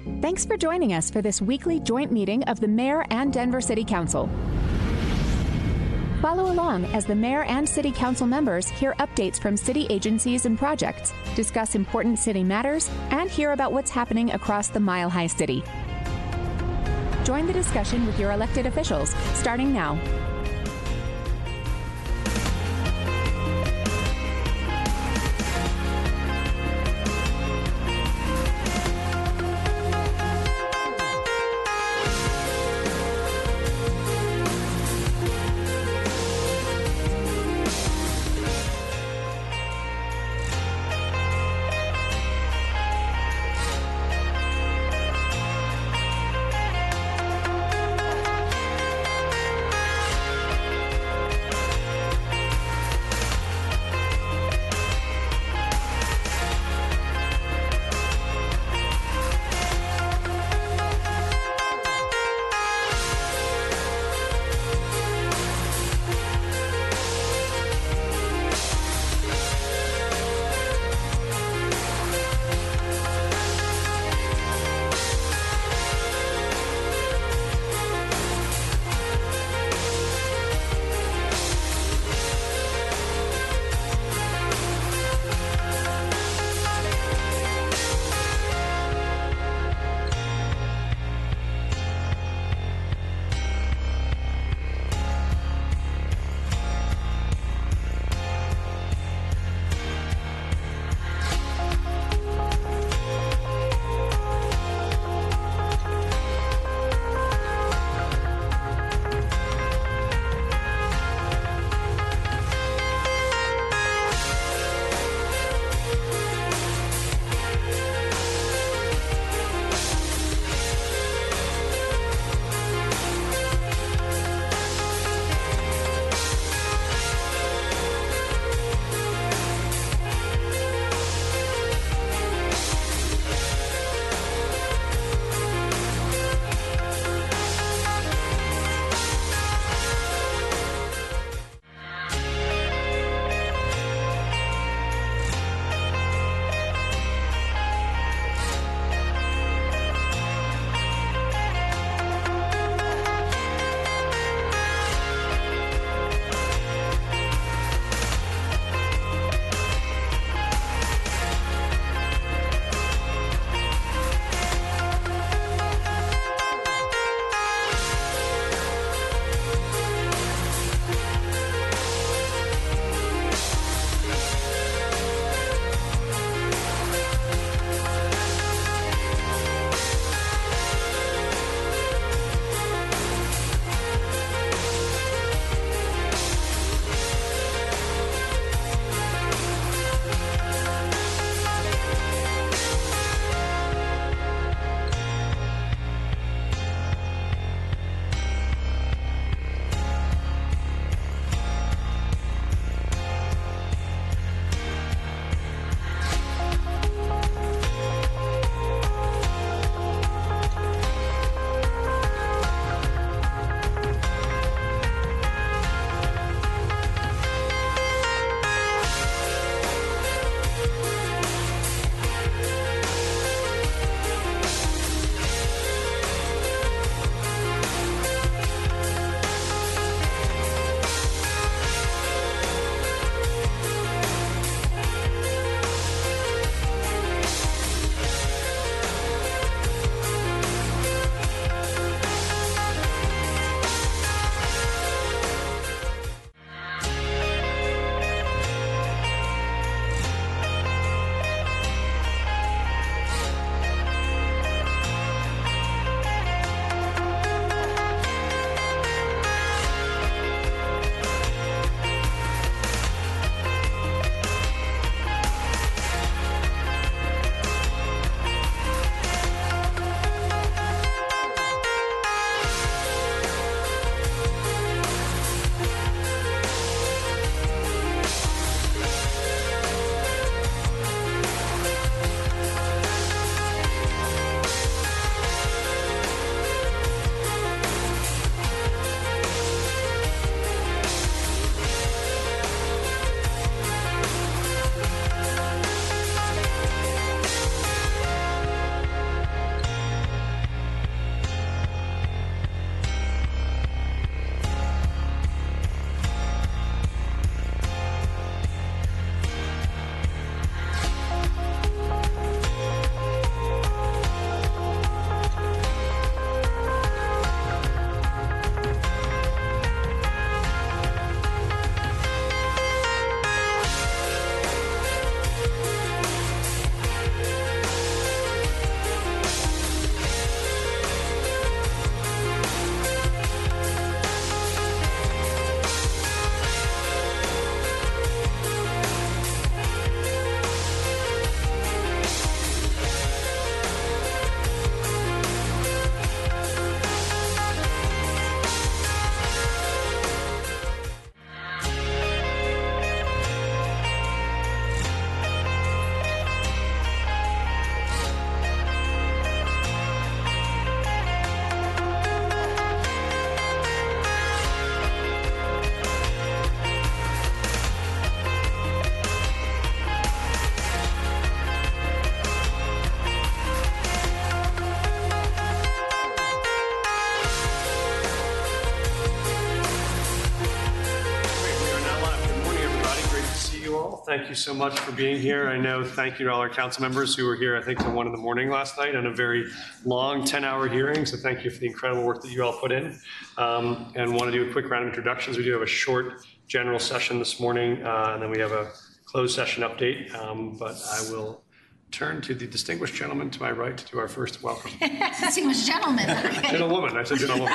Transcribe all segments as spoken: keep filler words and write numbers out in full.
Thanks for joining us for this weekly joint meeting of the Mayor and Denver City Council. Follow along as the Mayor and City Council members hear updates from city agencies and projects, discuss important city matters, and hear about what's happening across the Mile High City. Join the discussion with your elected officials, starting now. thank you so much for being here. I know, thank you to all our council members who were here, I think, till one in the morning last night on a very long ten-hour hearing. So thank you for the incredible work that you all put in. Um, and want to do a quick round of introductions. We do have a short general session this morning, uh, and then we have a closed session update. Um, but I will turn to the distinguished gentleman to my right to do our first welcome. Distinguished gentleman. Okay. Gentlewoman, I said gentlewoman.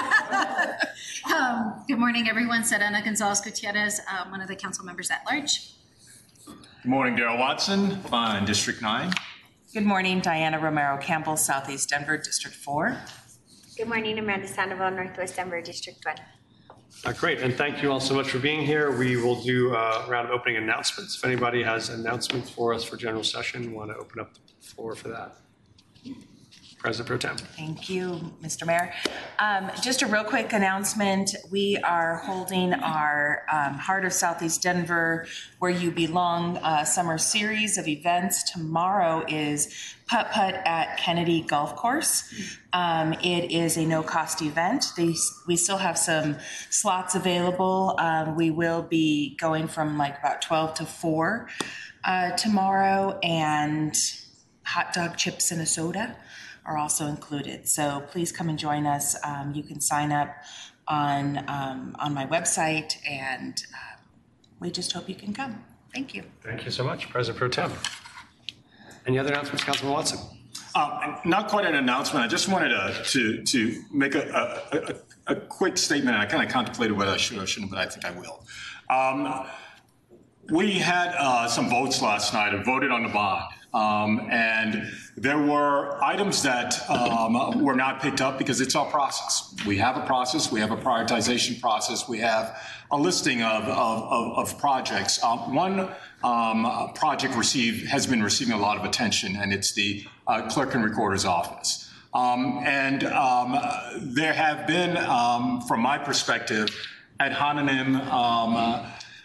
um, good morning, everyone. Serena Gonzalez Gutierrez, uh, one of the council members at large. Good morning, Darrell Watson, uh, District nine. Good morning, Diana Romero Campbell, Southeast Denver, District four. Good morning, Amanda Sandoval, Northwest Denver, District one. Uh, great, and thank you all so much for being here. We will do a round of opening announcements. If anybody has announcements for us for general session, want to open up the floor for that. President Pro Tem. Thank you, Mister Mayor. Um, just a real quick announcement. We are holding our um, Heart of Southeast Denver, Where You Belong uh, summer series of events. Tomorrow is Putt Putt at Kennedy Golf Course. Um, it is a no-cost event. They, we still have some slots available. Um, we will be going from like about twelve to four uh, tomorrow, and hot dog, chips, and a soda are also included. So please come and join us. Um, you can sign up on um, on my website, and uh, we just hope you can come. Thank you. Thank you so much, President Pro Tem. Any other announcements, Councilman Watson? Um, not quite an announcement. I just wanted to to, to make a, a, a, a quick statement. I kind of contemplated whether I should or shouldn't, but I think I will. Um, we had uh, some votes last night and voted on the bond. Um, and there were items that um, were not picked up because it's our process. We have a process. We have a prioritization process. We have a listing of, of, of, of projects. Um, one um, project received, has been receiving a lot of attention, and it's the uh, Clerk and Recorder's Office. Um, and um, there have been, um, from my perspective, ad hominem um, uh,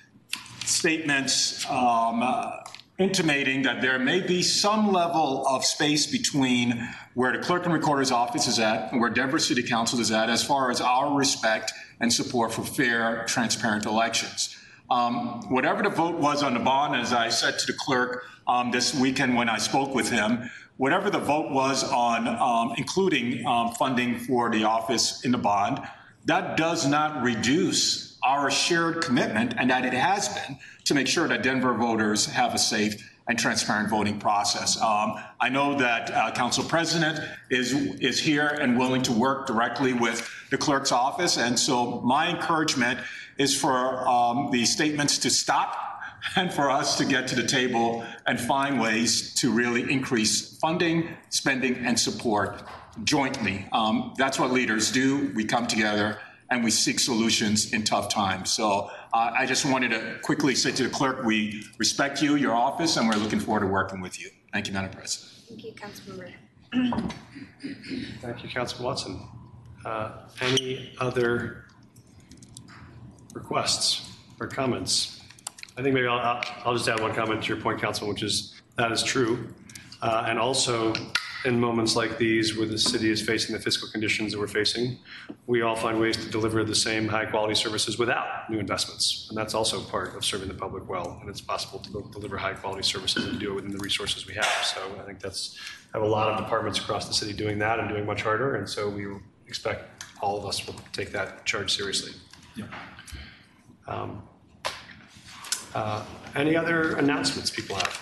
statements um, uh, intimating that there may be some level of space between where the Clerk and Recorder's Office is at and where Denver City Council is at as far as our respect and support for fair, transparent elections. Um, whatever the vote was on the bond, as I said to the clerk um, this weekend when I spoke with him, whatever the vote was on um, including um, funding for the office in the bond, that does not reduce our shared commitment, and that it has been, to make sure that Denver voters have a safe and transparent voting process. Um, I know that uh, Council President is, is here and willing to work directly with the clerk's office, and so my encouragement is for um, the statements to stop and for us to get to the table and find ways to really increase funding, spending, and support jointly. Um, that's what leaders do. We come together and we seek solutions in tough times. So uh, I just wanted to quickly say to the clerk, we respect you, your office, and we're looking forward to working with you. Thank you, Madam President. Thank you, Councilmember. Thank you, Councilman Watson. Uh, any other requests or comments? I think maybe I'll, I'll, I'll just add one comment to your point, Councilman, which is that is true. Uh, and also, in moments like these where the city is facing the fiscal conditions that we're facing, we all find ways to deliver the same high quality services without new investments. And that's also part of serving the public well. And it's possible to deliver high quality services and do it within the resources we have. So I think that's, I have a lot of departments across the city doing that and doing much harder. And so we expect all of us will take that charge seriously. Yeah. Um, uh, any other announcements people have?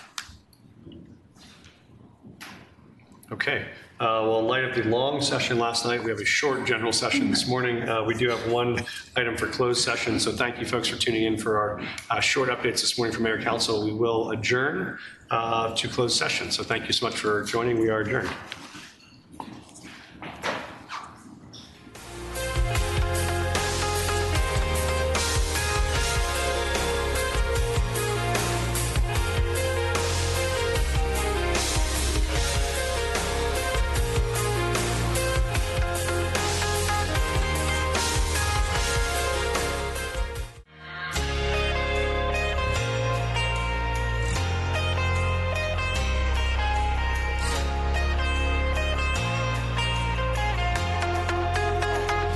Okay, uh, well, in light of the long session last night, we have a short general session this morning. Uh, we do have one item for closed session, so thank you folks for tuning in for our uh, short updates this morning from Mayor Council. We will adjourn uh, to closed session, so thank you so much for joining. We are adjourned.